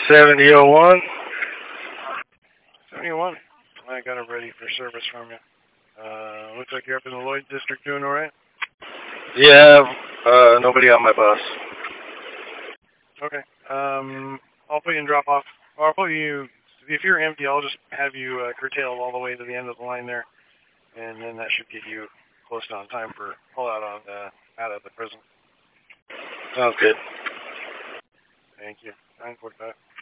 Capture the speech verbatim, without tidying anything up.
seventy oh one. seventy oh one. I got it ready for service from you. Uh, looks like you're up in the Lloyd district doing alright? Yeah, uh, nobody on my bus. Okay. Um, I'll put you in drop off. Or I'll put you, if you're empty, I'll just have you uh, curtailed all the way to the end of the line there. And then that should get you close to on time for pull out on the, out of the prison. Sounds good. Thank you. nine forty-five.